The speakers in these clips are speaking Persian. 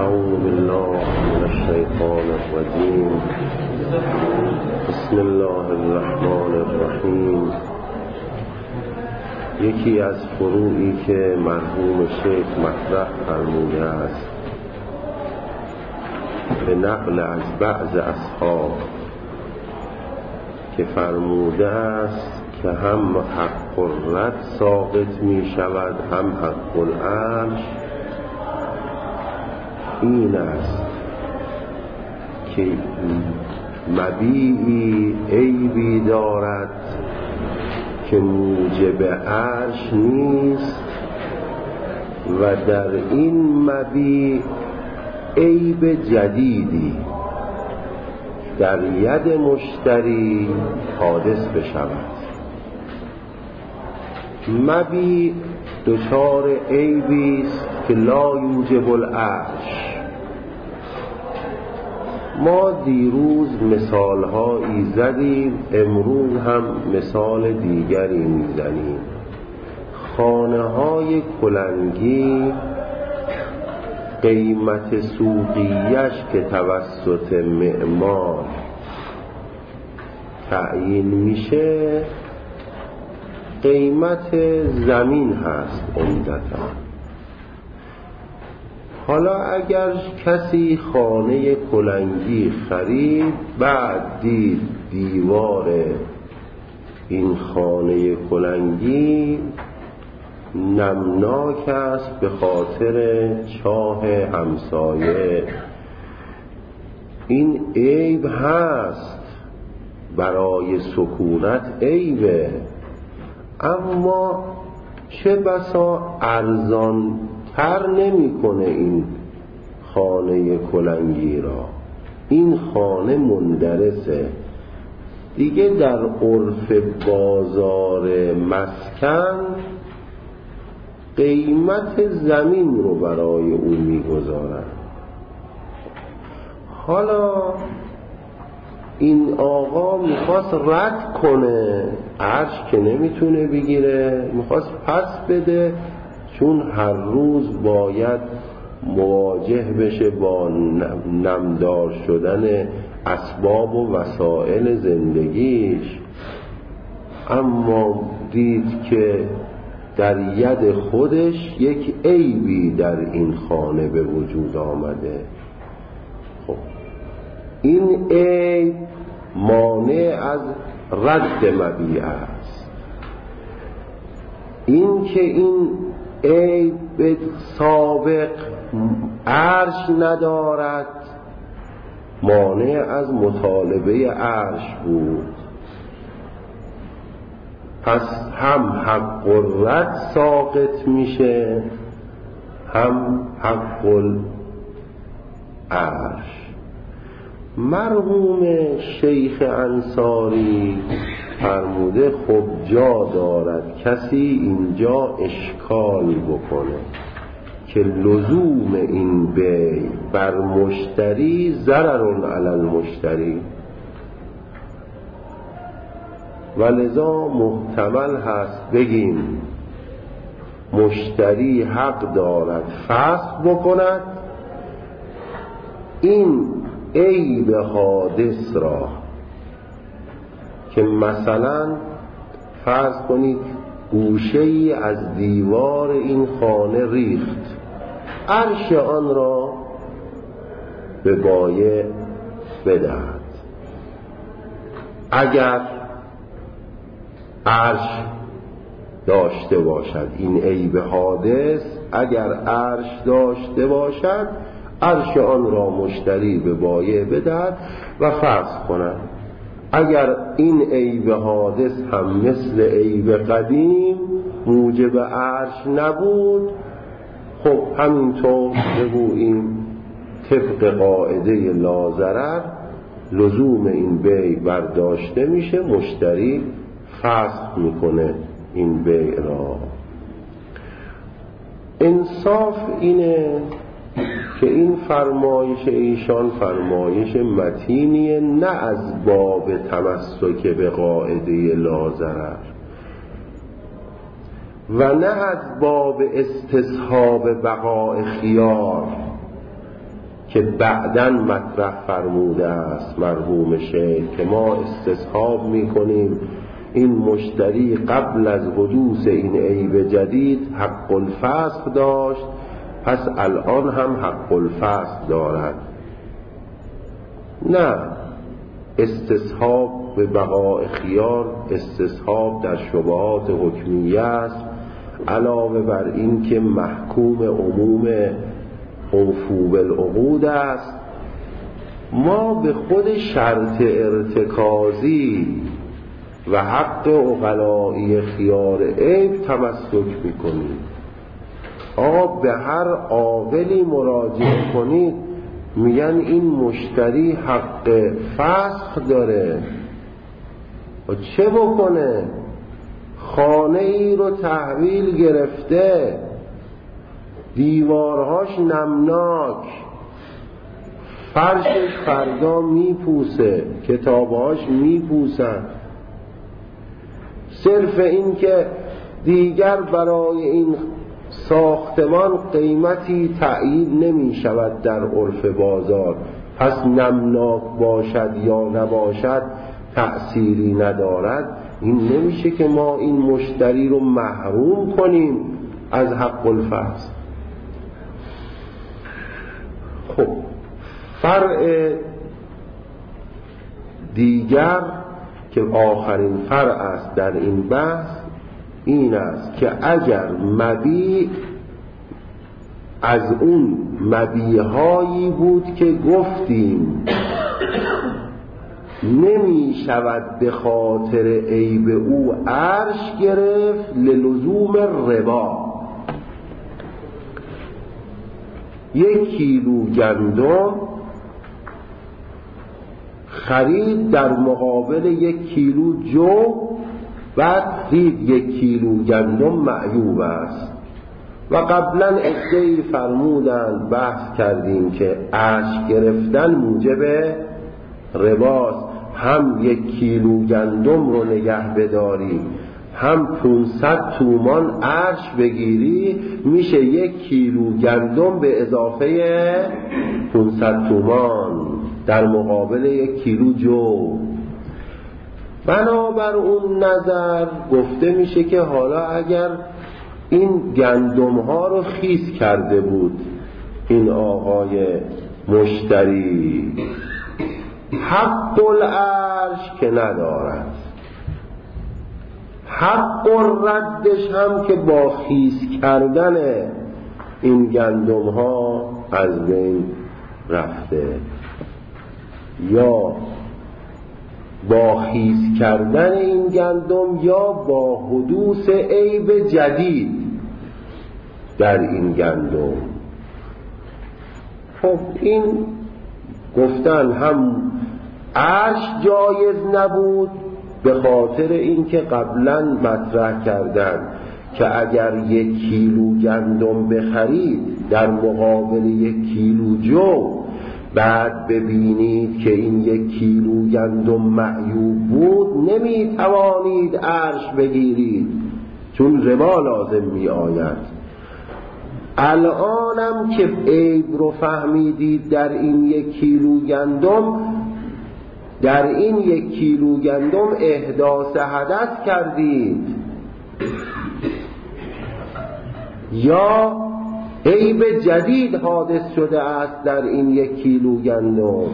أعوذ بالله من الشيطان الرجيم. بسم الله الرحمن الرحیم. یکی از فروعی که مرحوم شیخ مطرح فرموده است به نقل از بعض اصحاب که فرموده است که هم حق الرد ساقط می شود هم حق العرش، این است که مبیعی عیبی دارد که موجب عرش نیست و در این مبیع عیب جدیدی در ید مشتری حادث بشود. مبیع دچار عیبی است که لا یوجب العرش. ما دیروز مثالهایی زدیم، امروز هم مثال دیگری میزنیم. خانه های کلنگی قیمت سوقیش که توسط معمار تعیین میشه قیمت زمین هست عمدتاً. حالا اگر کسی خانه کلنگی خرید، بعد دید دیوار این خانه کلنگی نمناک است به خاطر چاه همسایه، این عیب هست، برای سکونت عیبه، اما چه بسا ارزان تر نمی کنه این خانه کلنگی را. این خانه مندرسه دیگه، در عرف بازار مسکن قیمت زمین رو برای اون میگذارن. حالا این آقا میخواست رد کنه، عرش که نمیتونه بگیره، میخواست پس بده، چون هر روز باید مواجه بشه با نمدار شدن اسباب و وسایل زندگیش، اما دید که در ید خودش یک عیبی در این خانه به وجود آمده. خب این عیب مانع از رد مبیع است. این که این عیب به سابق عرش ندارد مانع از مطالبه عرش بود، پس هم حق الرد ساقط میشه هم حق العرش. مرحوم شیخ انصاری فرموده خب جا دارد کسی اینجا اشکال بکنه که لزوم این بیع بر مشتری ضرر علی المشتری، و لذا محتمل هست بگیم مشتری حق دارد فسخ بکند این عیب حادث را، که مثلا فرض کنید گوشه‌ای از دیوار این خانه ریخت، عرش آن را به بایع بدهد. اگر عرش داشته باشد این عیب حادث، اگر عرش داشته باشد عرش آن را مشتری به بایع بدهد و فسخ کند. اگر این عیب حادث هم مثل عیب قدیم موجب عرش نبود، خب همینطور بگوییم طبق قاعده لا ضرر لزوم این بیع برداشته میشه، مشتری فسخ میکنه این بیع را. انصاف اینه که این فرمایش ایشان فرمایش متینیه، نه از باب تمسک به قاعده لا ضرر و نه از باب استصحاب بقاء خیار، که بعداً مطرح فرموده است مرحوم شیخ که ما استصحاب میکنیم این مشتری قبل از حدوث این عیب جدید حق الفسخ داشت، پس الان هم حق الفسخ دارد. نه، استصحاب به بقاء خیار استصحاب در شبهات حکمیه است، علاوه بر این که محکوم عموم اوفو بالعقود است. ما به خود شرط ارتکازی و حق عقلائی خیار عیب تمسک میکنید. آقا به هر عاقلی مراجعه کنید میگن این مشتری حق فسخ داره. و چه بکنه؟ خانه ای رو تحویل گرفته، دیوارهاش نمناک، فرشش فردا میپوسه، کتابهاش میپوسن، صرف این که دیگر برای این ساختمان قیمتی تعیین نمی شود در عرف بازار، پس نمناک باشد یا نباشد تأثیری ندارد. این نمیشه که ما این مشتری رو محروم کنیم از حق الفسخ. خب فرع دیگر که آخرین فرع است در این بحث این است که اگر مبیع از اون مبیع‌هایی بود که گفتیم نمی شود به خاطر عیب او عرش گرفت للزوم ربا، 1 کیلو گندم خرید در مقابل 1 کیلو جو، بعد دید 1 کیلو گندم معیوب است و قبلا عده‌ای فرمودند بحث کردیم که عرش گرفتن موجب رباست، هم 1 کیلو گندم رو نگه بداری هم 500 تومان عرش بگیری، میشه 1 کیلو گندم به اضافه 500 تومان در مقابل 1 کیلو جو. بنابر اون نظر گفته میشه که حالا اگر این گندم ها رو خیس کرده بود این آقای مشتری، حق العرش که ندارد، حق ردش هم که با خیس کردن این گندم ها از بین رفته، یا با خیس کردن این گندم یا با حدوث عیب جدید در این گندم. خب این گفتن هم عرش جایز نبود به خاطر اینکه قبلا مطرح کردن که اگر 1 کیلو گندم بخرید در مقابل 1 کیلو جو، بعد ببینید که این 1 کیلو گندم معیوب بود، نمیتوانید عرش بگیرید چون ربا لازم می آید. الانم که عیب رو فهمیدید در این 1 کیلو گندم، در این 1 کیلو گندم احداث حدث کردید یا عیب جدید حادث شده است در این 1 کیلو گندم،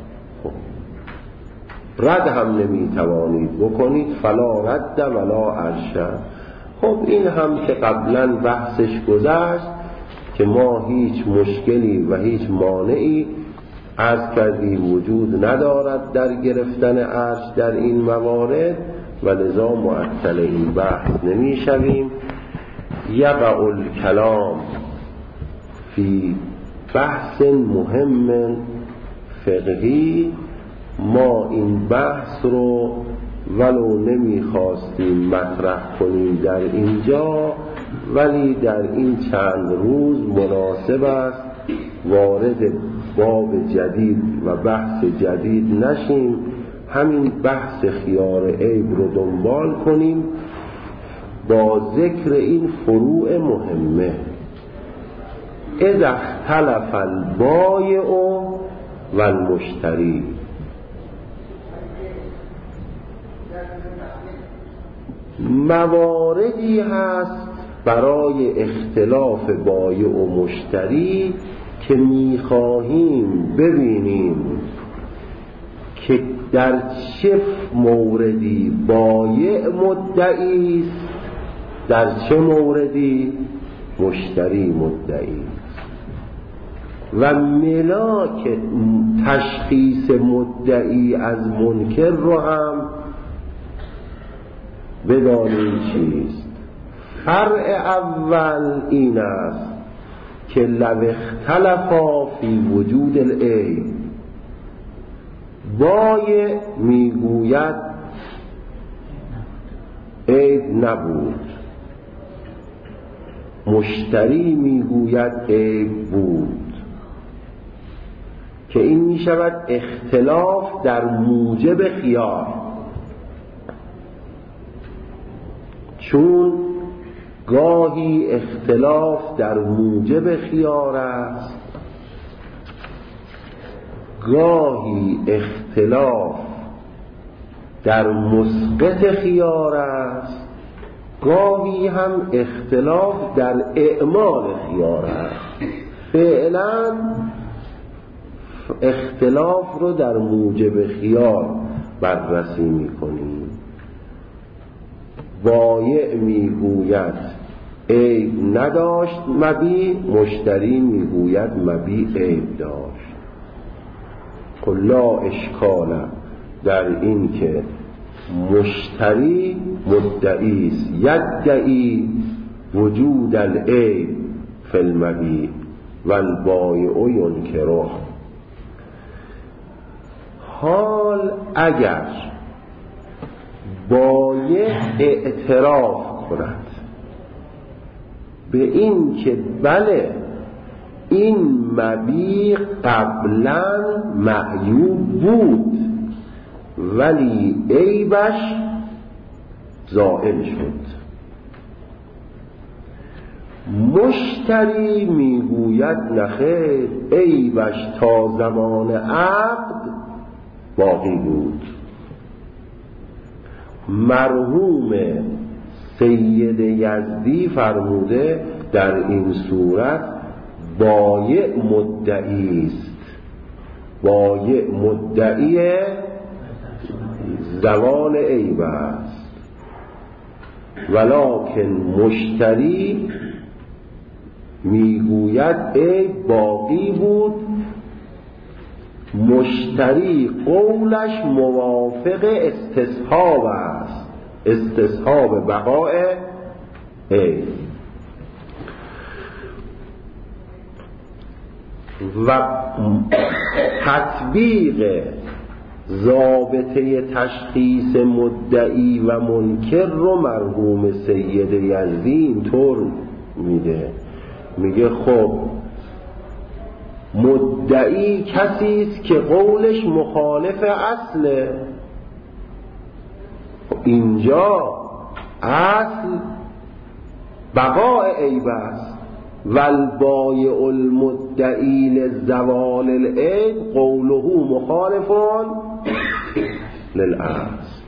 رد هم نمیتوانید بکنید، فلا رد ولا عرش. خب این هم که قبلا بحثش گذشت که ما هیچ مشکلی و هیچ مانعی عرض کردیم وجود ندارد در گرفتن عرش در این موارد و لذا معطل این بحث نمی شویم. یقع الکلام فی بحث مهم فقهی، ما این بحث رو ولو نمیخواستیم مطرح کنیم در اینجا، ولی در این چند روز مناسب است وارد باب جدید و بحث جدید نشیم، همین بحث خیار عیب رو دنبال کنیم با ذکر این فروع مهمه. اذا اختلف البایع و المشتری. مواردی هست برای اختلاف بایع و مشتری که میخواهیم ببینیم که در چه موردی بایع مدعی است، در چه موردی مشتری مدعی است، و ملاک تشخیص مدعی از منکر رو هم بدانیم چیست. فرع اول این است که لو اختلفا فی وجود العیب، بایع میگوید عیب نبود، مشتری میگوید عیب بود، که این میشود اختلاف در موجب خیار. چون گاهی اختلاف در موجب خیار است، گاهی اختلاف در مسقط خیار است، گاهی هم اختلاف در اعمال خیار است. فعلا اختلاف رو در موجب خیار بررسی میکنیم. بایع میگوید عیب نداشت مبیع، مشتری میگوید مبیع عیب داشت. لا اشکال در این که مشتری مدعی است، یدعی وجود العیب فی المبیع و البایع ینکره. حال اگر بایع اعتراف کند به این که بله این مبیع قبلا معیوب بود ولی عیبش زائل شد، مشتری میگوید نخیر عیبش تا زمان عقد باقی بود. مرحوم سید یزدی فرموده در این صورت بایع مدعی است، بایع مدعی زوال عیب است، ولکن مشتری میگوید عیب باقی بود. مشتری قولش موافق استصحاب است، استصحاب بقاء عیب. و تطبیق ضابطه تشخیص مدعی و منکر رو مرحوم سید یزدی اینطور میگه خب مدعی کسی است که قولش مخالف اصله. اینجا اصل بقاء عیب است، والبایع المدعی لزوال العیب قوله مخالف للاصل.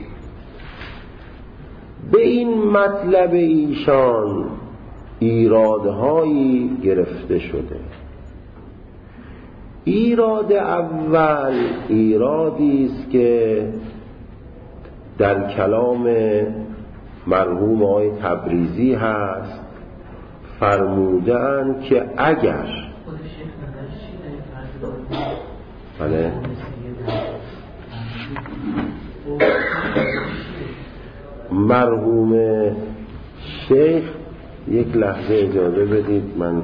به این مطلب ایشان ایرادهایی گرفته شده. ایراد اول ایرادی است که در کلام مرحوم آقای تبریزی هست، فرمودن که اگر بله مرحوم شیخ، یک لحظه اجازه بدید من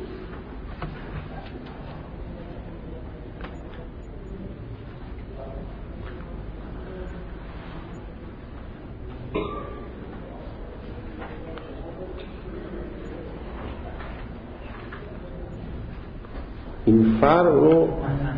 این فرق رو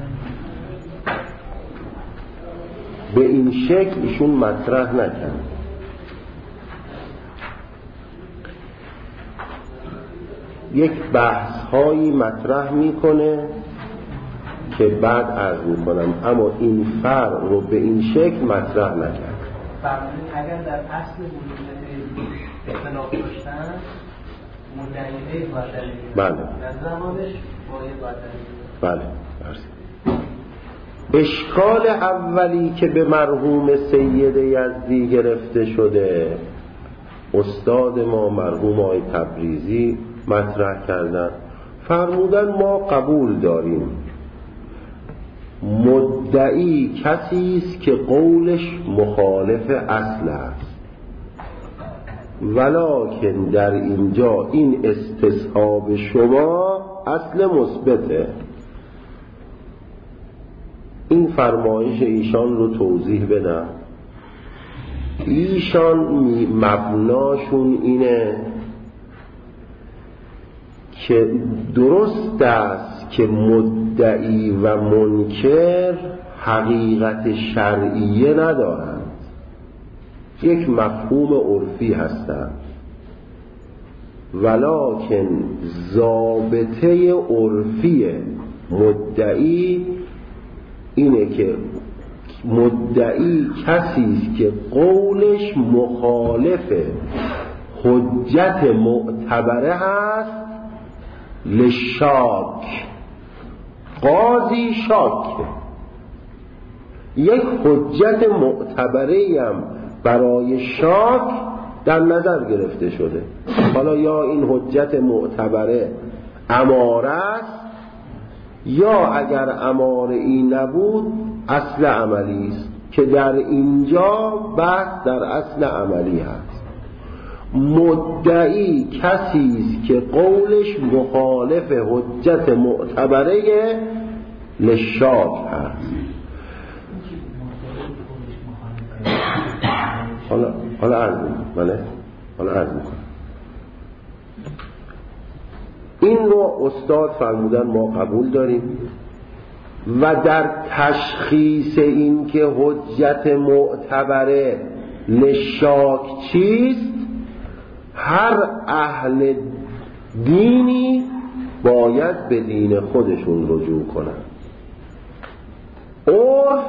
به این شکل ایشون مطرح نکرد. یک بحث هایی مطرح میکنه که بعد عرض میکنم، اما این فرق رو به این شکل مطرح نکرد. اگر در اصل وجود اختلاف داشتن مدعی باید دلیل، بله، در زمانش باید دلیل. بله. اشکال اولی که به مرحوم سید یزدی گرفته شده، استاد ما مرحوم آقای تبریزی مطرح کردن، فرمودن ما قبول داریم مدعی کسی است که قولش مخالف اصل است، ولکن در اینجا این استصحاب شما اصل مثبته. این فرمایش ایشان رو توضیح بدم. ایشان مبناشون اینه که درست است که مدعی و منکر حقیقت شرعیه ندارند، یک مفهوم عرفی هستند، ولکن ضابطه عرفی مدعی اینه که مدعی کسی است که قولش مخالف حجت معتبره هست لشاک. قاضی شاک، یک حجت معتبره هم برای شاک در نظر گرفته شده. حالا یا این حجت معتبره اماره است، یا اگر اماره ای نبود اصل عملی است، که در اینجا بحث در اصل عملی هست. مدعی کسی است که قولش مخالف حجت معتبره لشاک هست. حالا عرض میکنم. این رو استاد فرمودن ما قبول داریم، و در تشخیص این که حجت معتبره لشاک چیست، هر اهل دینی باید به دین خودشون رجوع کنن. عرف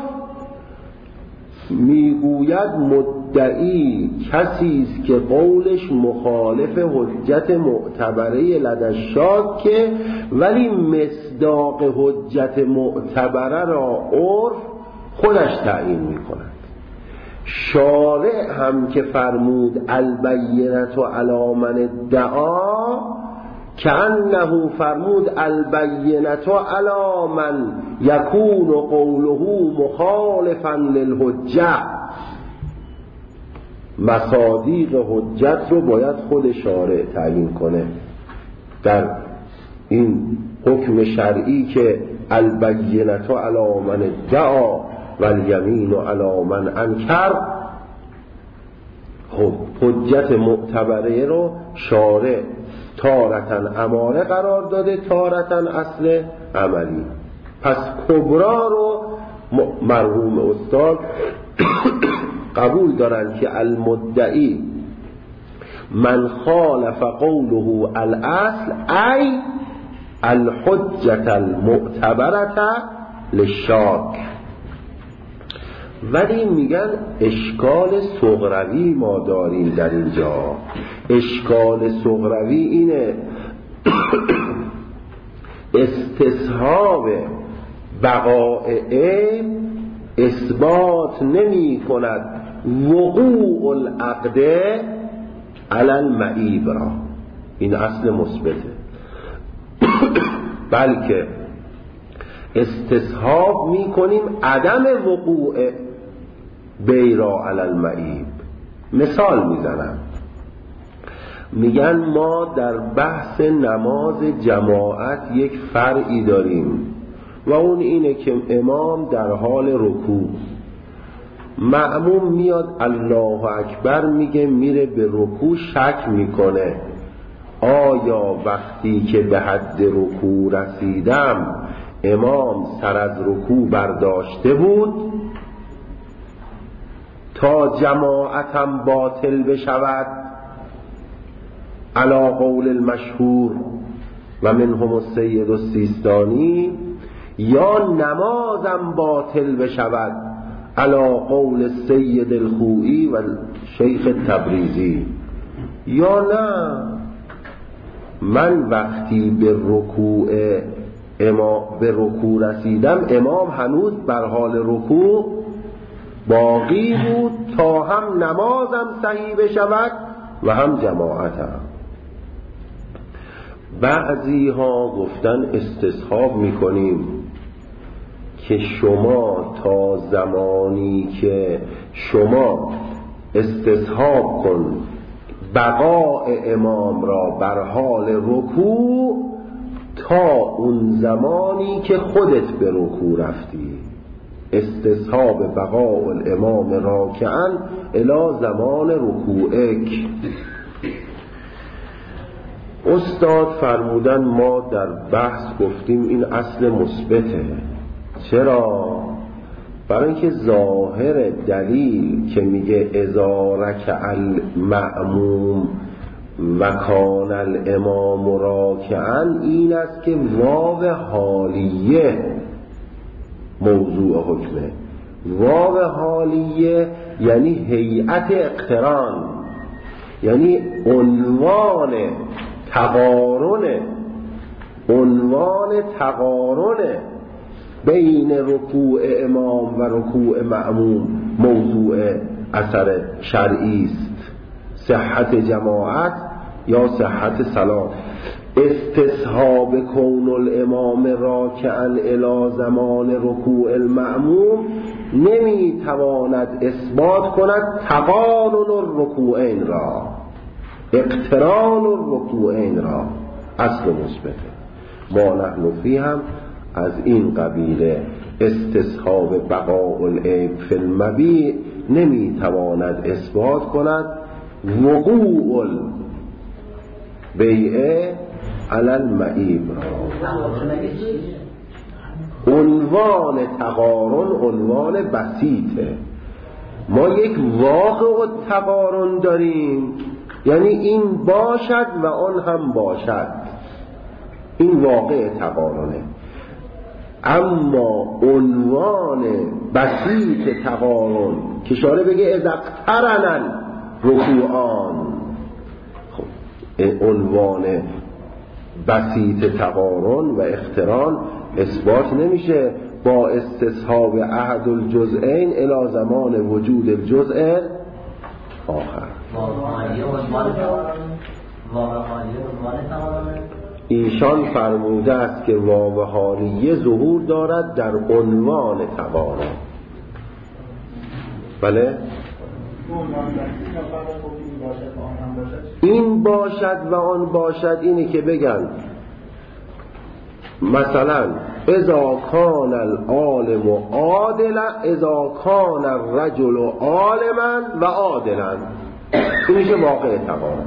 میگوید مدعی کسی است که قولش مخالف حجت معتبره لدشاک، ولی مصداق حجت معتبره را عرف خودش تعیین میکند. شارع هم که فرمود البینة علی من ادعا، کأنه فرمود البینة علی من یکون قوله مخالفا للحجه. مصادیق حجت رو باید خود شارع تعیین کنه در این حکم شرعی که البینة علی من ادعا و الیمین علی من انکر. خب حجت معتبره رو شارع تارتن اماره قرار داده، تارتن اصل عملی. پس کبرا رو مرحوم استاد قبول دارن که المدعی من خالف قوله الاصل ای الحجت المعتبرة للشاک. ولی میگن اشکال صغروی ما داریم در اینجا. اشکال صغروی اینه استصحاب بقاء اثبات نمی کند وقوع العقد علی المعیب را، این اصل مثبته، بلکه استصحاب می کنیم عدم وقوع بیرا علی المعیب. مثال میزنم، میگن ما در بحث نماز جماعت یک فرعی داریم و اون اینه که امام در حال رکوع، مأموم میاد الله اکبر میگه، میره به رکوع، شک میکنه آیا وقتی که به حد رکوع رسیدم امام سر از رکوع برداشته بود تا جماعتم باطل بشود علی قول المشهور، و منهم السید السیستانی، یا نمازم باطل بشود علی قول السید الخوئی و شیخ تبریزی، یا نه من وقتی به رکوع رسیدم امام هنوز بر حال رکوع باقی بود تا هم نمازم صحیح بشود و هم جماعتم. بعضی ها گفتن استصحاب میکنیم که شما تا زمانی که شما استصحاب کن بقاء امام را بر حال رکوع تا اون زمانی که خودت به رکوع رفتی، استصحاب بقاء الامام راکعا الی زمان رکوعک. استاد فرمودن ما در بحث گفتیم این اصل مثبته. چرا؟ برای اینکه ظاهر دلیل که میگه اذا رکع المأموم و کان الامام راکعا این است که واو حالیه موضوع حکمه. واو حالیه یعنی هیئت اقتران، یعنی عنوان تقارن بین رکوع امام و رکوع مأموم موضوع اثر شرعی است، صحت جماعت یا صحت صلات. استصحاب کون الامام راکعا الی زمان رکوع المأموم نمیتواند اثبات کند تقارن الرکوعین را، اقتران الرکوعین را. اصل مثبته. ما نحن فی هم از این قبیله استصحاب بقاء العیب فی المبیع نمیتواند اثبات کند وقوع البیع علی المعیب را. عنوان تقارن عنوان بسیطه. ما یک واقع تقارن داریم، یعنی این باشد و آن هم باشد، این واقع تقارنه. اما عنوان بسیط تقارن که شارع بگه اذا اقترن رکوعان، خب عنوان بسیط تقارن و اقتران اثبات نمیشه با استصحاب احد الجزئین الی زمان وجود الجزء آخر. ایشان فرموده است که واو حالیه ظهور دارد در عنوان تقارن. بله؟ این باشد و آن باشد اینی که بگن مثلا اذا کان العالم عادلا، اذا کان الرجل عالما و عادلا، این میشه واقع تقارن.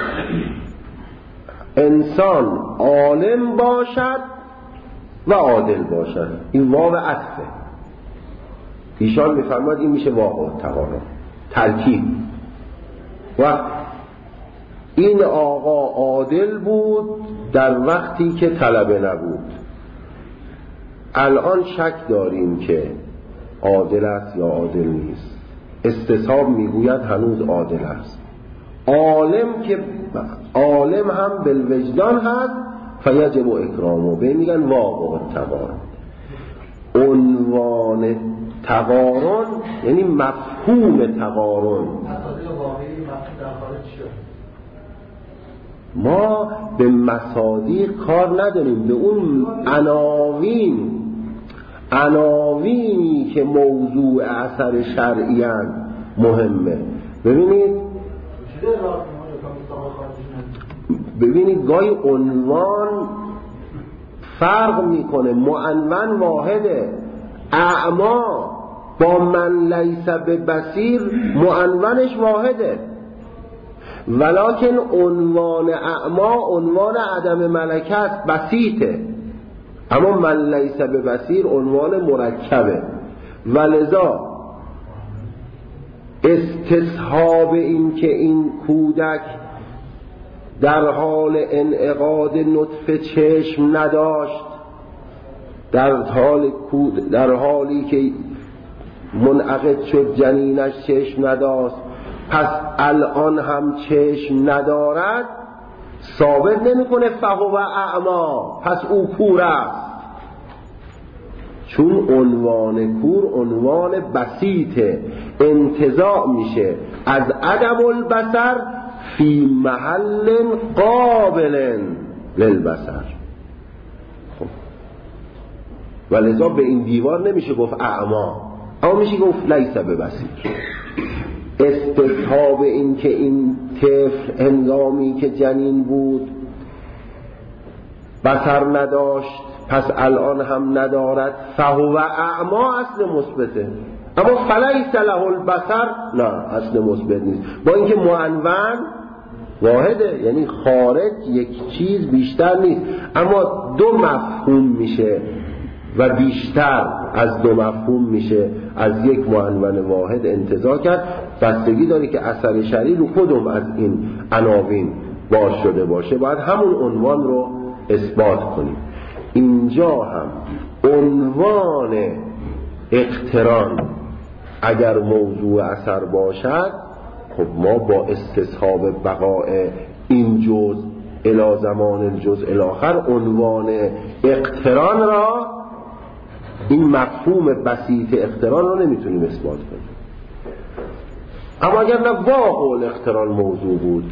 انسان عالم باشد و عادل باشد، این واو عطفه. ایشان میفرماید این میشه واقع تقارن، ترکیب. و این آقا عادل بود در وقتی که طلبه نبود، الان شک داریم که عادل است یا عادل نیست. استصحاب میگوید هنوز عادل است. عالم که عالم هم بالوجدان هست فیجب اکرامه، به میگن واقع تقارن. عنوان تقارن یعنی مفهوم تقارن. ما به مصادیق کار نداریم، به اون عناوینی که موضوع اثر شرعی مهمه. ببینید گاهی عنوان فرق میکنه، معنون واحده. اعما با من لیس ببصیر معنونش واحده، ولکن عنوان اعما عنوان عدم ملکه است، بسیطه. اما من لیس ببصیر عنوان مرکبه. ولذا استصحاب این که این کودک در حال انعقاد نطفه چشم نداشت، در حالی که منعقد شد جنینش چشم نداشت، پس الان هم چشم ندارد، ثابت نمیکنه فهو اعما، پس او کور است. چون عنوان کور عنوان بسیطه، انتزاع میشه از عدم البصر فی محل قابل للبصر. خب ولذا به این دیوار نمیشه گفت اعما، اما میشه گفت لیس ببصیر. استصحاب این که این طفل هنگامی که جنین بود بصر نداشت، پس الان هم ندارد، فهو اعما اصل مثبته، اما فلیس له البصر نه اصل مثبت نیست، با اینکه معنون واحده، یعنی خارج یک چیز بیشتر نیست، اما دو مفهوم میشه و بیشتر از دو مفهوم میشه از یک معنون واحد انتزاع کرد. بستگی داره که اثر شرعی رو کدوم از این عناوین باز شده باشه، باید همون عنوان رو اثبات کنیم. اینجا هم عنوان اقتران اگر موضوع اثر باشد، خب ما با استصحاب بقاء این جزء الی زمان الجزء الاخر عنوان اقتران را، این مفهوم بسیط اقتران رو نمیتونیم اثبات کنیم. اما اگر نه واقع الاقتران موضوع بود،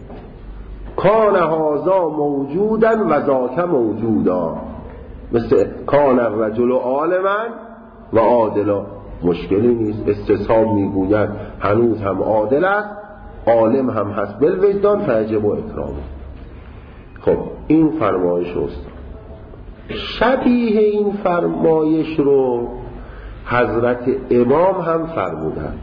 کان هذا موجودا و ذاک موجودا، مثل کان الرجل عالما و عادلا، مشکلی نیست. استصحاب میگوید هنوز هم عادل است، عالم هم هست بالوجدان فیجب اکرامه. خب این فرمایش است. شبیه این فرمایش رو حضرت امام هم فرمودند.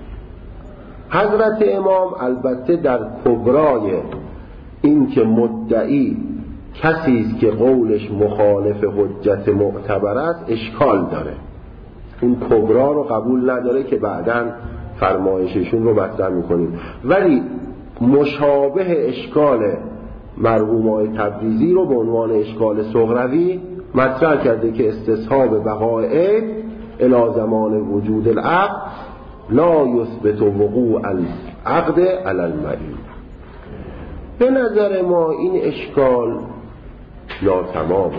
حضرت امام البته در کبرای این که مدعی کسی است که قولش مخالف حجت معتبر است اشکال داره، این کبرا رو قبول نداره که بعداً فرمایششون رو مطرح میکنیم، ولی مشابه اشکال مرحومای تبریزی رو به عنوان اشکال صغروی مطرح کرده که استصحاب بقاء الی زمان وجود العقد لا یثبت وقوع العقد علی المعین. به نظر ما این اشکال ناتمامه.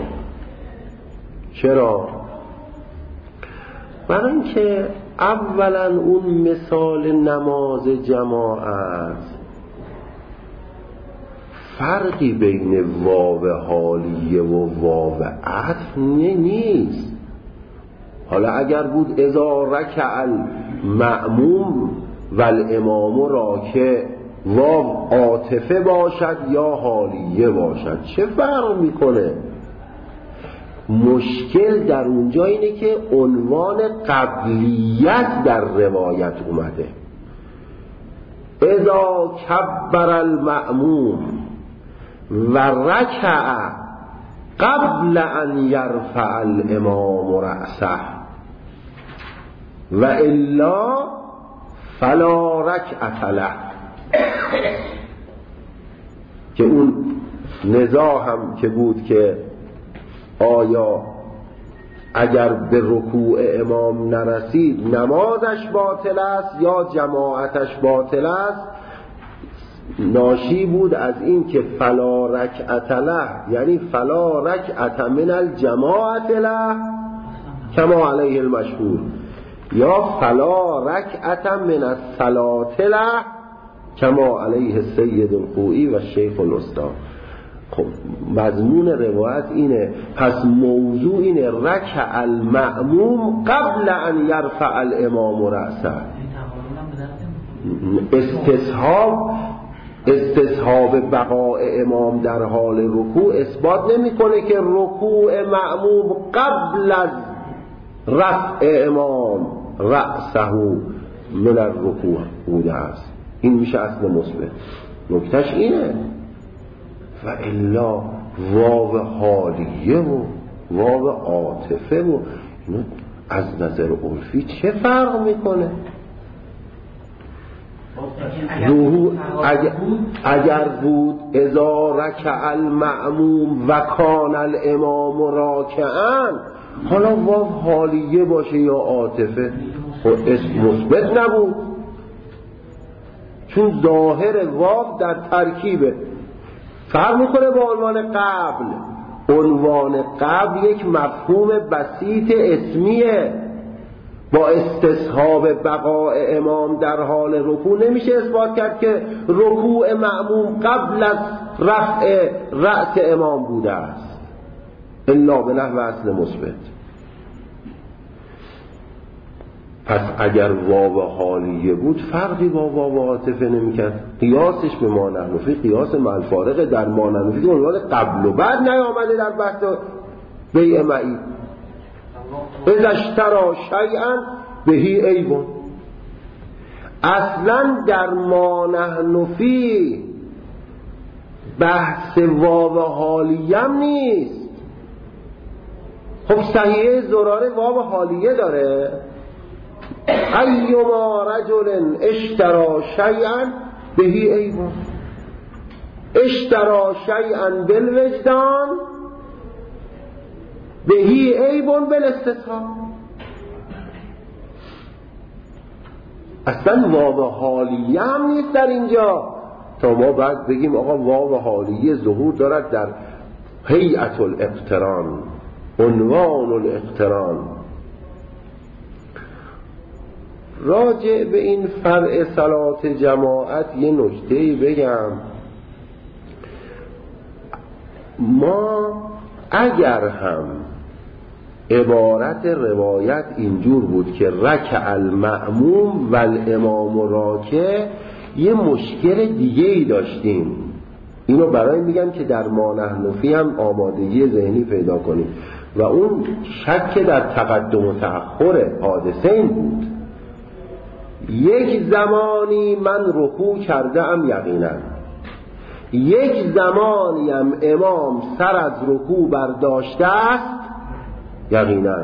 چرا؟ برای اینکه اولا اون مثال نماز جماعت فرقی بین واو حالیه و واو عطف نیست. حالا اگر بود اذا رکع المأموم و الامام راکع، واو عاطفه باشد یا حالیه باشد، چه فرق میکنه؟ مشکل در اونجا اینه که عنوان قبلیت در روایت اومده. اذا کبر المأموم و رکع قبل ان یرفع الامام رأسه و الا فلا رکعة له، که اون نزاع هم که بود که آیا اگر به رکوع امام نرسید نمازش باطل است یا جماعتش باطل است، ناشی بود از این که فلا رکعت له، یعنی فلا رکعت من الجماعت له کما علیه المشهور، یا فلا رکعت من الصلاة له کما علیه السید الخوئی و شیخ الاستاد. خب مضمون روایت اینه، پس موضوع اینه رکع المأموم قبل ان یرفع الامام رأسه. استصحاب بقاء امام در حال رکوع اثبات نمیکنه که رکوع مأموم قبل از رفع امام رأسه من الرکوع بوده است. این میشه اصل مثبت. نکتهش اینه. و الا واو حالیه و واو عاطفه و از نظر عرفی چه فرق میکنه؟ اگر بود اذا رکع المأموم و کان الامام راکعا، حالا واو حالیه باشه یا عاطفه، خب اسم مثبت نبود، چون ظاهر واو در ترکیبه. فرق میکنه با عنوان قبل. عنوان قبل یک مفهوم بسیط اسمیه، با استصحاب بقاء امام در حال رکوع نمیشه اثبات کرد که رکوع مأموم قبل از رفع رأس امام بوده است الا به نحو اصل مثبت. پس اگر واو حالیه بود فرقی با واو عاطفه نمیکرد. قیاسش به ما نحن فی قیاس مع الفارق در ما نحن فی عنوان قبل و بعد نیامده در بحث بیع معی. اذا اشترى شیئا بهی عیب. اصلا در ما نحن فی بحث واو حالیه هم نیست. خب صحیحه زراره واو حالیه داره. ایما رجل اشترى شیئا بهی عیب. اشترى شیئا بالوجدان بهی عیب بالاستصحاب. اصلا واو حالیه هم نیست در اینجا تا ما بعد بگیم آقا واو حالیه ظهور دارد در هیئت الاقتران، عنوان الاقتران. راجع به این فرع صلات جماعت یه نکته‌ای بگم. ما اگر هم عبارت روایت اینجور بود که رکع المأموم و الامام راکع، یه مشکل دیگه ای داشتیم. اینو برای میگم که در ما نحن فی هم آمادگی ذهنی پیدا کنیم و اون شک در تقدم و تأخر حادثین بود. یک زمانی من رکوع کرده ام یقینا، یک زمانی هم امام سر از رکوع برداشته است یقینا.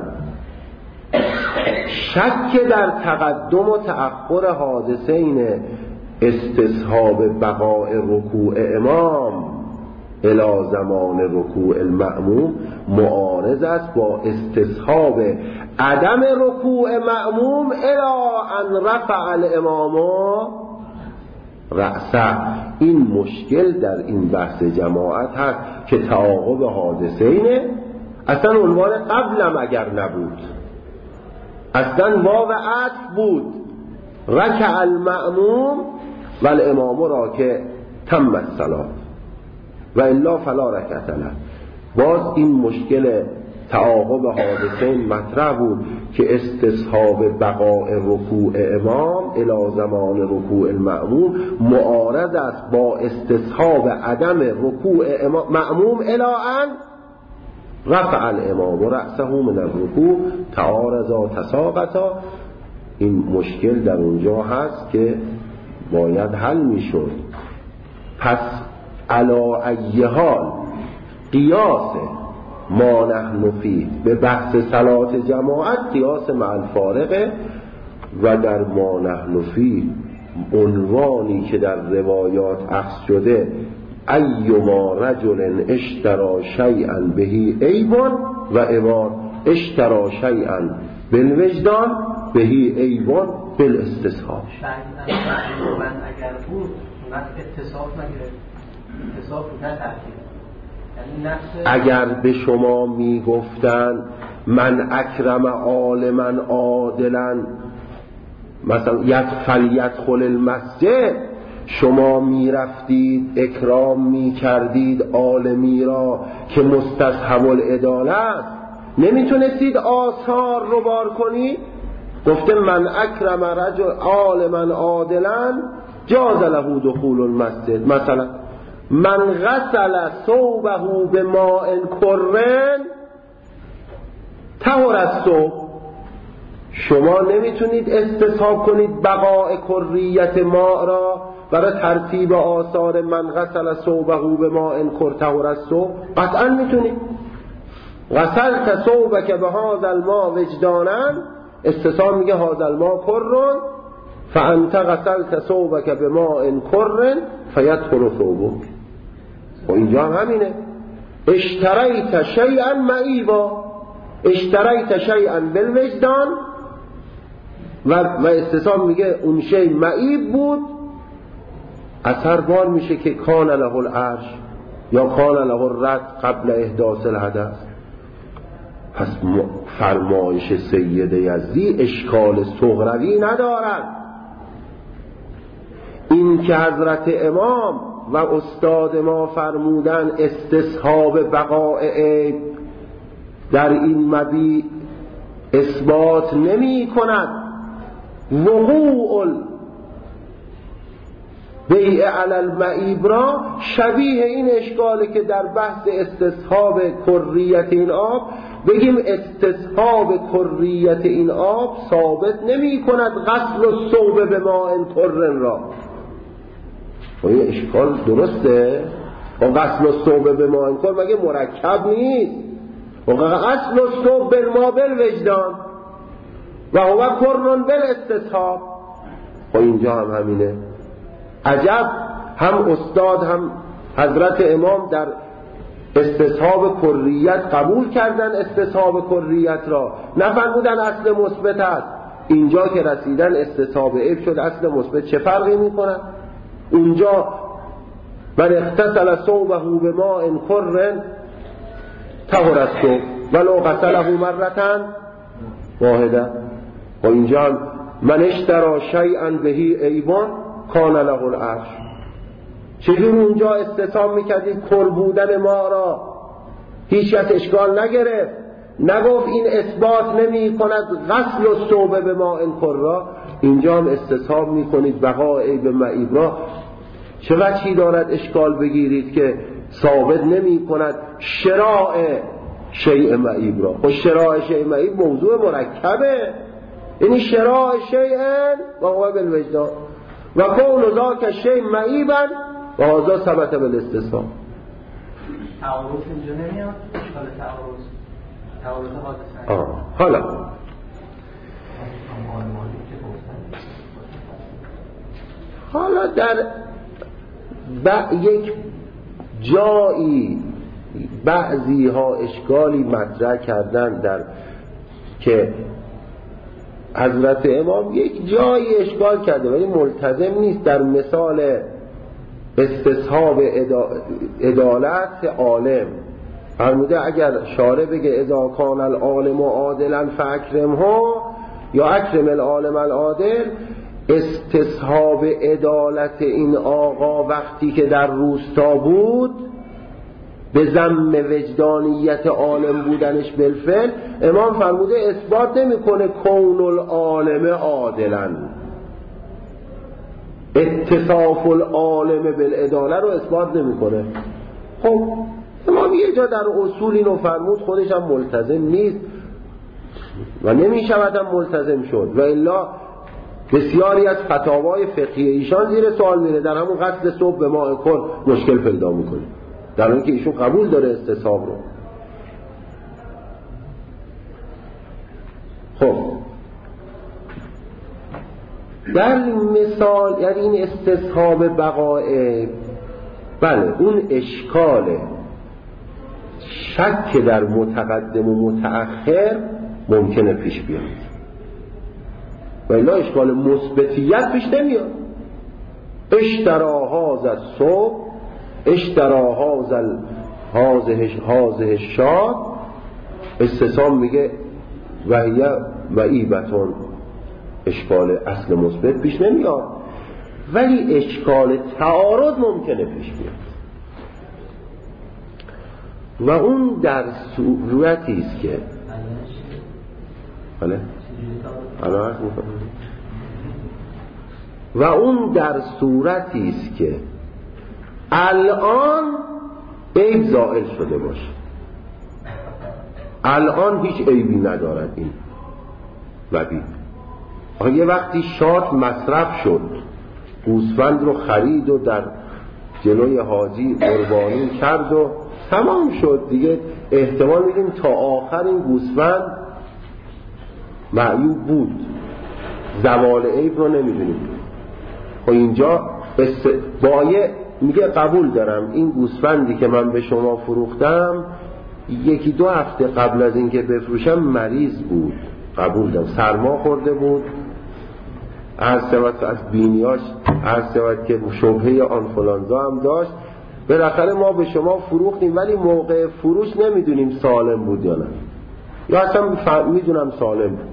شک در تقدم و تأخر حادثین استصحاب بقاء رکوع امام الی زمان رکوع المأموم معارض است با استصحاب عدم رکوع مأموم الی ان رفع الامام رأسه. این مشکل در این بحث جماعت هست که تعاقب حادثینه. اصلا عنوان قبلم اگر نبود، اصلا واو عطف بود، رکع المأموم و الامام راکع تم الصلاة و الا فلا رکعت له. باز این مشکل تعاقب حادثین مطرح بود که استصحاب بقاء رکوع امام الی زمان رکوع المأموم معارض است با استصحاب عدم رکوع مأموم الی ان رفع الامام رأسه من الرکوع تعارضا تساقطا. این مشکل در اونجا هست که باید حل میشد. پس علی ای حال قیاس ما نحن فیه به بحث صلات جماعت قیاس مع الفارقه و در ما نحن فیه عنوانی که در روایات اخذ شده ایما رجل اشترى شیئا بهی عیب و عبار اشترى شیئا بالوجدان بهی عیب بالاستصحاب. اگر بود اونقدر اتصاف نگیره، اتصاف نه ترکیب. اگر به شما می گفتن من اکرم عالما عادلا مثلا فلیدخل المسجد، شما می رفتید اکرام می کردید عالمی را که مستصحب العدالة است، نمیتونستید آثار رو بار کنید. گفته من اکرم رجل عالما عادلا جاز له دخول المسجد. مثلا من غسل ثوبه بماء کر طهر الثوب. شما نمیتونید استصحاب کنید بقاء کریت ماء را برای ترتیب آثار من غسل ثوبه بماء کر طهر الثوب. قطعا میتونید. غسلت ثوبک بهذا الماء وجدانا، استصحاب میگه هذا الماء کر فانت غسلت ثوبک بماء کر فیطهر ثوبک. و اینجا هم همینه، اشتریت شیئا معیبا، اشتریت شیئا بالوجدان، و استثناء میگه اون شی معیب بود، اثر بار میشه که کان له العرش یا کان له الرد قبل احداث الحدث. پس فرمایش سید یزدی اشکال صغروی ندارد. این که حضرت امام و استاد ما فرمودن استصحاب بقاء عیب در این مبیع اثبات نمی کند وقوع بیع علی المعیب را، شبیه این اشکاله که در بحث استصحاب کریت این آب بگیم استصحاب کریت این آب ثابت نمی کند غسل الثوب بماء کر را. و این اشکال درسته؟ و غسل الثوب بماء کر مگه مرکب نیست؟ و غسل الثوب بالماء بالوجدان و هو کر بالاستصحاب. و اینجا هم همینه. عجب، هم استاد هم حضرت امام در استصحاب کریت قبول کردن استصحاب کریت را، نفرمودن اصل مثبت است. اینجا که رسیدن استصحاب عیب شد اصل مثبت، چه فرقی میکنه؟ اونجا من اغتسل ثوبه بماء کر طهر الثوب ولو غسله مرة واحده. و اینجا من اشتری شیئا به عیبان کان له العرش. چجور اونجا استثناء میکردید کل بودن ما را؟ هیچ کس اشکال نگرفت، نگفت این اثبات نمی کند غسل الثوب بماء کر را. اینجا هم استثناء میکنید بقاء عیب معیب را. چه وجهی دارد اشکال بگیرید که ثابت نمی کند شراء شیء معیب را؟ خب شراء شیء معیب موضوع مرکبه، یعنی شراء شیء و هو بالوجدان و کون ذاک شیء معیبا و هذا ثبت بالاستثناء. تعارض اینجا نمیاد؟ اشکال تعارض حادثه. حالا در یک جایی بعضی ها اشکالی مطرح کردن در که حضرت امام یک جایی اشکال کرده ولی ملتزم نیست. در مثال استصحاب عدالت عالم فرموده اگر شارع بگه اذا کان العالم عادلا فاکرمه یا اکرم العالم العادل، استصحاب عدالت این آقا وقتی که در روستا بود به ذم وجدانیت عالم بودنش بالفعل، امام فرموده اثبات نمیکنه کون العالم عادلا، اتصاف العالم بالعداله رو اثبات نمیکنه. خب امام یه جا در اصول اینو فرمود، خودش هم ملتزم نیست و نمیشود هم ملتزم شد و الا بسیاری از فتاوای فقهی ایشان زیر سوال میره. در همون غسل صبح به ماء کر مشکل پیدا میکنه، در حالی که ایشون قبول داره استصحاب رو. خب در مثال یعنی این استصحاب بقاء، بله اون اشکال شک در متقدم و متأخر ممکنه پیش بیاد و الا اشکال مثبتیت پیش نمیاد. اشترا هذا الصبح اشترا هذه الشاد، استثام میگه وهی معیبتون، اشکال اصل مثبت پیش نمیاد ولی اشکال تعارض ممکنه پیش بیاد و اون در صورتی است که و اون در صورتی است که الان عیب زائل شده باشه، الان هیچ عیبی ندارد این وبی. یه وقتی شات مصرف شد، گوسفند رو خرید و در جلوی حاجی قربانی کرد و تمام شد دیگه، احتمال میدیم تا آخر این گوسفند معیوب بود زوال عیب رو نمیدونیم. خب اینجا بایع میگه قبول دارم این گوسفندی که من به شما فروختم 1-2 هفته قبل از اینکه بفروشم مریض بود، قبول دارم، سرما خورده بود، از بینیاش از که شبهه آنفولانزا هم داشت، بالاخره ما به شما فروختیم ولی موقع فروش نمیدونیم سالم بود یا نه، یا اصلا میدونم سالم بود.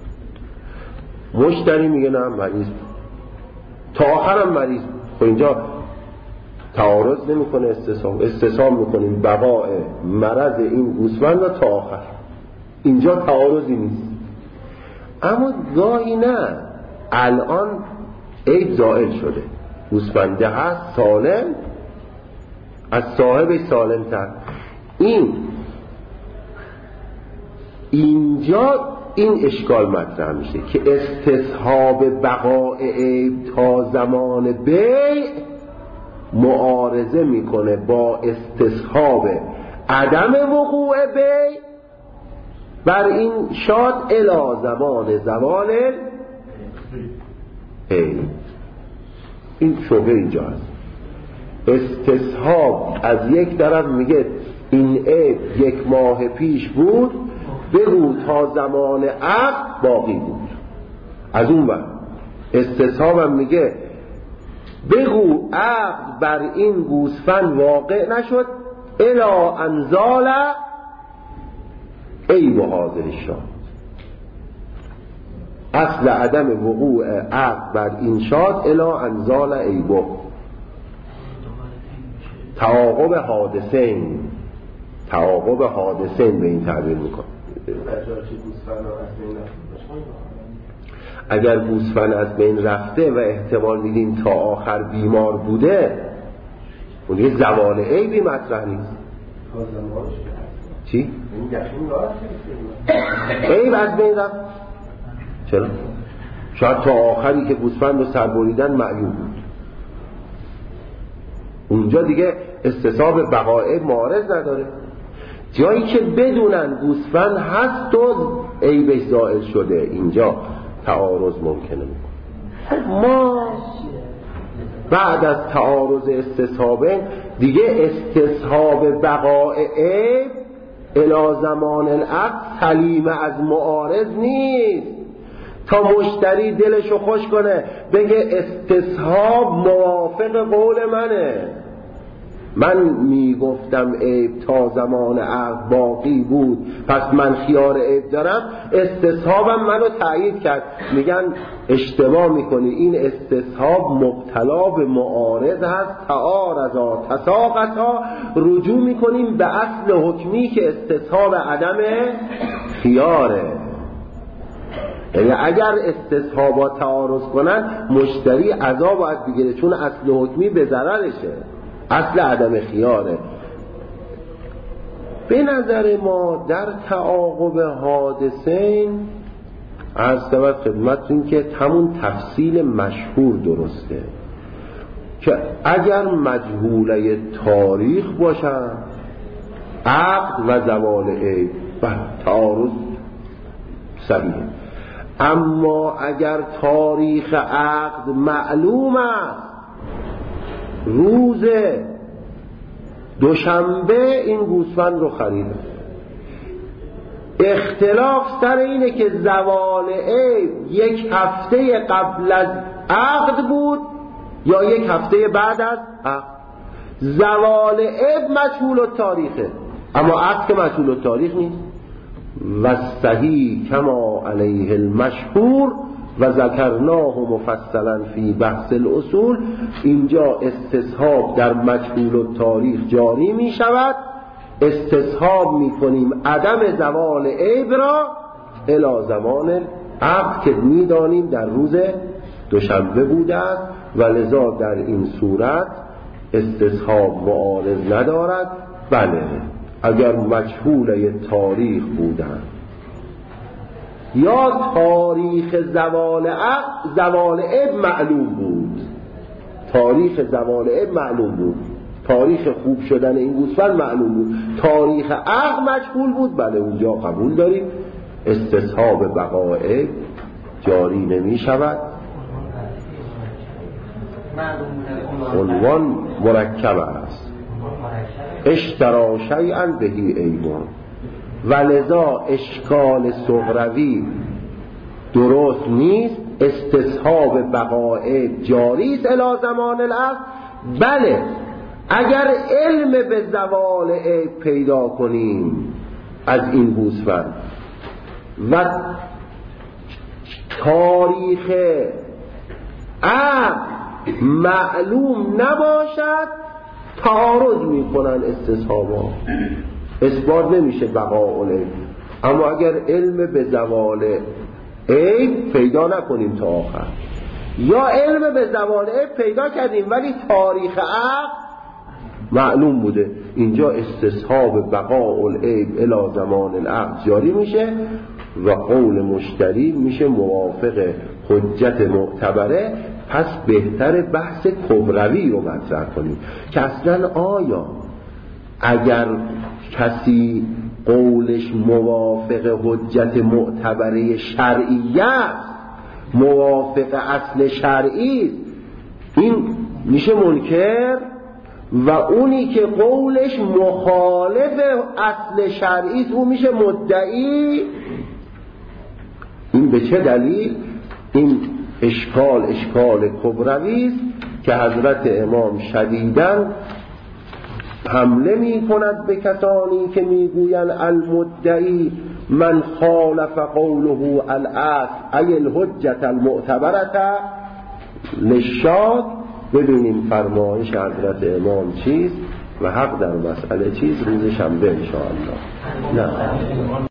مشتری میگه نه مریض بود، تا آخرم مریض بود. خب اینجا تعارض نمیکنه، استصحاب میکنیم بقاء مرض این گوسفند تا آخر، اینجا تعارضی نیست. اما گاهی نه، الان عیب زائل شده، گوسفنده هست سالم، از صاحبش سالم تر. اینجا این اشکال مطرح میشه که استصحاب بقاء عیب تا زمان بیع معارضه میکنه با استصحاب عدم وقوع بیع بر این شاد الی زمان زوال عیب. این شبهه اینجا هست. استصحاب از یک طرف میگه این عیب 1 ماه پیش بود، بگو تا زمان عقد باقی بود. از اون وقت استصحابم میگه بگو عقد بر این گوسفند واقع نشد الا انزال عیب هذه الشاة. اصل عدم وقوع عقد بر این شاة الا انزال عیبه، تعاقب حادثین به این تعبیر میکنه. اگر گوسفند از بین رفته و احتمال میدیم تا آخر بیمار بوده، اون یه زوال عیبی مطرح نیست. چی؟ عیب از بین رفت. چرا؟ شاید تا آخری که گوسفند رو سربریدن معیوب بود، اونجا دیگه استصحاب بقاء معارض نداره. جایی که بدونن گوسفند هست و عیبش زائل شده، اینجا تعارض ممکنه میکنه. ما بعد از تعارض استصحابه دیگه استصحاب بقاء عیب الی زمان العقد سلیمه از معارض نیست تا مشتری دلشو خوش کنه بگه استصحاب موافق قول منه، من میگفتم عیب تا زمان عقد باقی بود پس من خیار عیب دارم، استصحابم منو تأیید کرد. میگن اشتباه میکنی، این استصحاب مبتلا به معارض هست، تعارضا تساقطا، رجوع میکنیم به اصل حکمی که استصحاب عدم خیاره. یعنی اگر استصحابا تعارض کنن مشتری عذاب باید بگیره، چون اصل حکمی به ضررشه، اصل عدم خیاره. به نظر ما در تعاقب حادثین از طرف خدمتتون که همون تفصیل مشهور درسته که اگر مجهوله تاریخ باشن عقد و زوال عیب و تعارض صحیحه، اما اگر تاریخ عقد معلوم است، روز دوشنبه این گوسفند رو خریدم، اختلاف سر اینه که زوال عیب 1 هفته قبل از عقد بود یا 1 هفته بعد از عقد. زوال عیب مجهول التاریخه، اما عقد که مجهول التاریخ نیست. و صحیح کما علیه المشهور و ذکرناه مفصلا فی بحث الاصول. اینجا استصحاب در مجهول التاریخ جاری می شود، استصحاب می کنیم عدم زوال عیب را الی زمان عقد که می دانیم در روز دوشنبه بوده است و لذا در این صورت استصحاب معارض ندارد. بله اگر مجهول تاریخ بودن یا تاریخ زوال عیب معلوم بود، تاریخ زوال عیب معلوم بود، تاریخ خوب شدن این گوسفند معلوم بود، تاریخ عقد مجهول بود، بله اونجا قبول داریم استصحاب بقاء عیب جاری نمی شود. عنوان مرکب است. اشترا شیئا بهی ایوان، ولذا اشکال صغروی درست نیست. استصحاب بقاء جاری است الی زمان العقد. بله اگر علم به زوال عیب پیدا کنیم از این گوسفند و تاریخ عقد معلوم نباشد تعارض میکنن استصحابا، اثبات نمیشه بقاء العیب. اما اگر علم به زوال عیب پیدا نکنیم تا آخر، یا علم به زوال عیب پیدا کردیم ولی تاریخ عقد معلوم بوده، اینجا استصحاب بقاء العیب الی زمان العقد جاری میشه و قول مشتری میشه موافق حجت معتبره. پس بهتر بحث کبروی رو مطرح کنیم که اصلا آیا اگر کسی قولش موافق حجت معتبره شرعیه، موافق اصل شرعی، این میشه منکر، و اونی که قولش مخالف اصل شرعی اون میشه مدعی. این به چه دلیل؟ این اشکال کبروی است که حضرت امام شدیداً حمله می کند به کسانی که میگویند المدعی من خالف قوله الاصل ای الحجت المعتبرة للشاذ. ببینیم فرمایش حضرت امام چیست و حق در مسئله چیست روز شنبه ان شاء الله. نه